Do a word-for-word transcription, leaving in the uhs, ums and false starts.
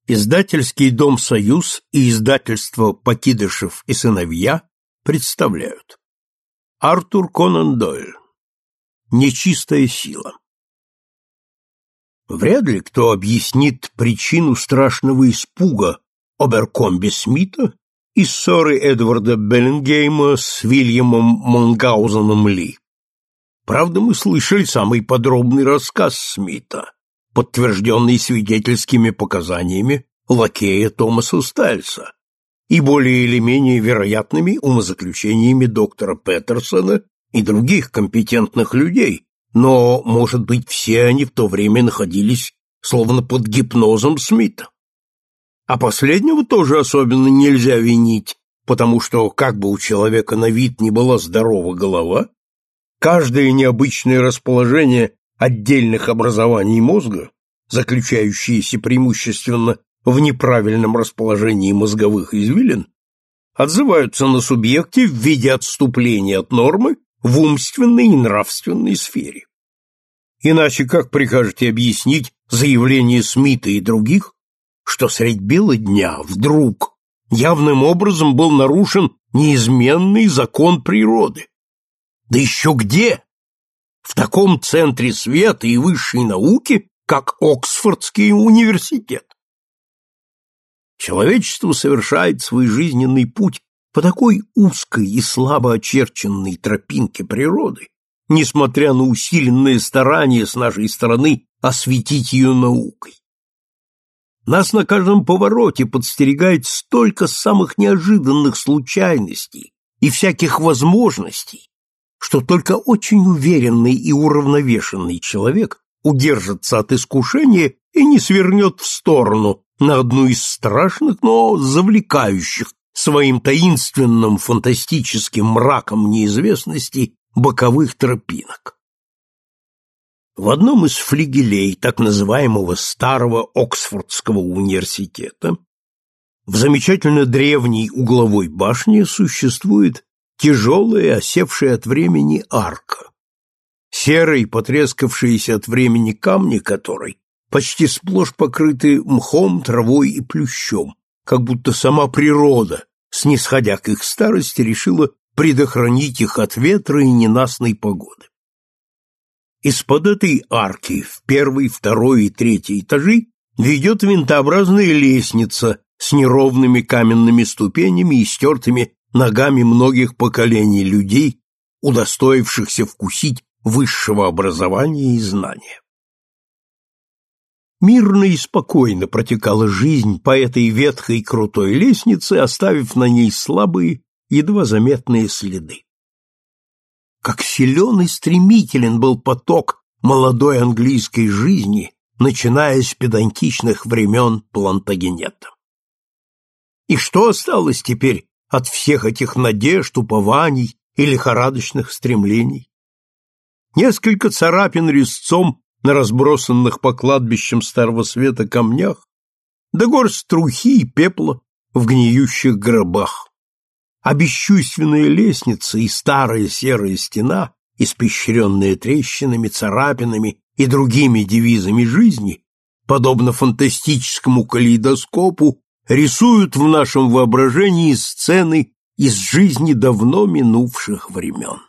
Издательский дом «Союз» и издательство «Покидышев и сыновья» представляют. Артур Конан Дойль. Нечистая сила. Вряд ли кто объяснит причину страшного испуга Оберкомби Смита и ссоры Эдварда Беллингейма с Вильямом Монгаузеном Ли. Правда, мы слышали самый подробный рассказ Смита, подтвержденный свидетельскими показаниями лакея Томаса Стайлса и более или менее вероятными умозаключениями доктора Петерсона и других компетентных людей, но, может быть, все они в то время находились словно под гипнозом Смита. А последнего тоже особенно нельзя винить, потому что, как бы у человека на вид ни была здорова голова, каждое необычное расположение отдельных образований мозга, заключающиеся преимущественно в неправильном расположении мозговых извилин, отзываются на субъекте в виде отступления от нормы в умственной и нравственной сфере. Иначе как прикажете объяснить заявление Смита и других, что средь бела дня вдруг явным образом был нарушен неизменный закон природы? Да еще где? В таком центре света и высшей науки, как Оксфордский университет. Человечество совершает свой жизненный путь по такой узкой и слабо очерченной тропинке природы, несмотря на усиленные старания с нашей стороны осветить ее наукой. Нас на каждом повороте подстерегает столько самых неожиданных случайностей и всяких возможностей, что только очень уверенный и уравновешенный человек удержится от искушения и не свернет в сторону на одну из страшных, но завлекающих своим таинственным фантастическим мраком неизвестности боковых тропинок. В одном из флигелей так называемого старого Оксфордского университета, в замечательно древней угловой башне, существует тяжелая, осевшая от времени арка, серые, потрескавшиеся от времени камни которой почти сплошь покрыты мхом, травой и плющом, как будто сама природа, снисходя к их старости, решила предохранить их от ветра и ненастной погоды. Из-под этой арки в первый, второй и третий этажи ведет винтообразная лестница с неровными каменными ступенями и стертыми ногами многих поколений людей, удостоившихся вкусить высшего образования и знания. Мирно и спокойно протекала жизнь по этой ветхой крутой лестнице, оставив на ней слабые, едва заметные следы. Как силен и стремителен был поток молодой английской жизни, начиная с педантичных времен Плантагенета. И что осталось теперь от всех этих надежд, упований и лихорадочных стремлений? Несколько царапин резцом на разбросанных по кладбищам Старого Света камнях, да горсть трухи и пепла в гниющих гробах. А бесчувственная лестница и старая серая стена, испещренная трещинами, царапинами и другими девизами жизни, подобно фантастическому калейдоскопу, рисуют в нашем воображении сцены из жизни давно минувших времен.